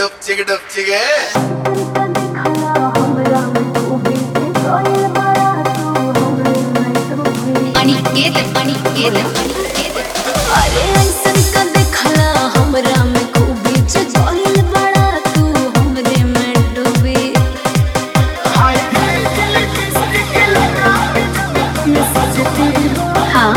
डुपचिगे अरे ऐसन का देखला हमरा में खूबी चल बड़ा तू हमरे में डूबी हाँ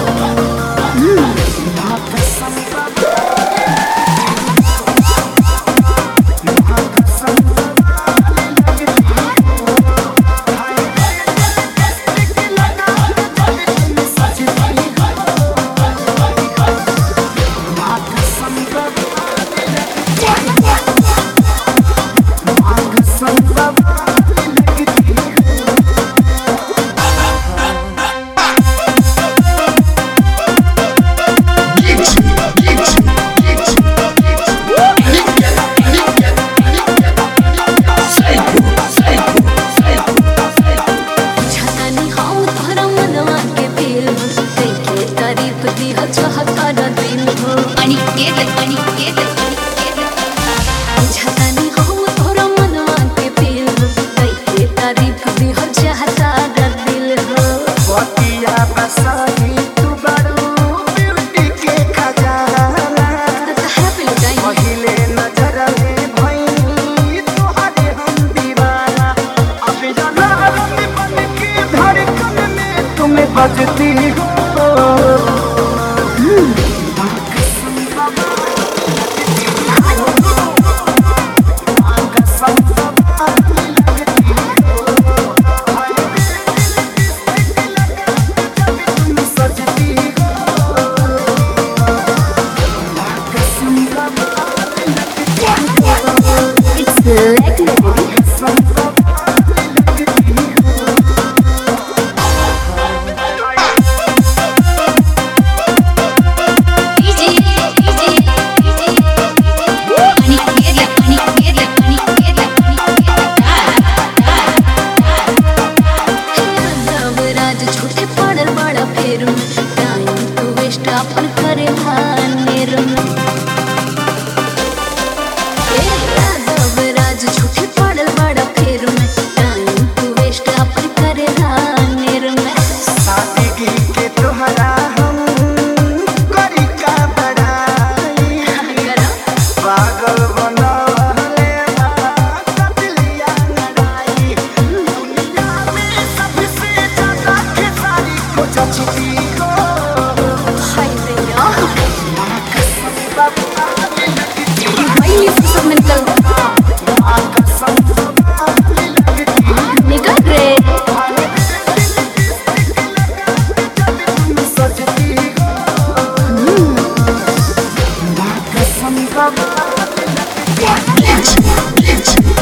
बजती हो अपन करे हानेर में राज झूठे पड़ल बड़ा फेर में टाइम तू वेस्ट अपन करे हानेर में सादगी के तोहरा हम करी का बड़ाई पागल बनवले कतलिया लड़ाई दुनिया में सबसे ज्यादा खेसारी को जचती हो Get you.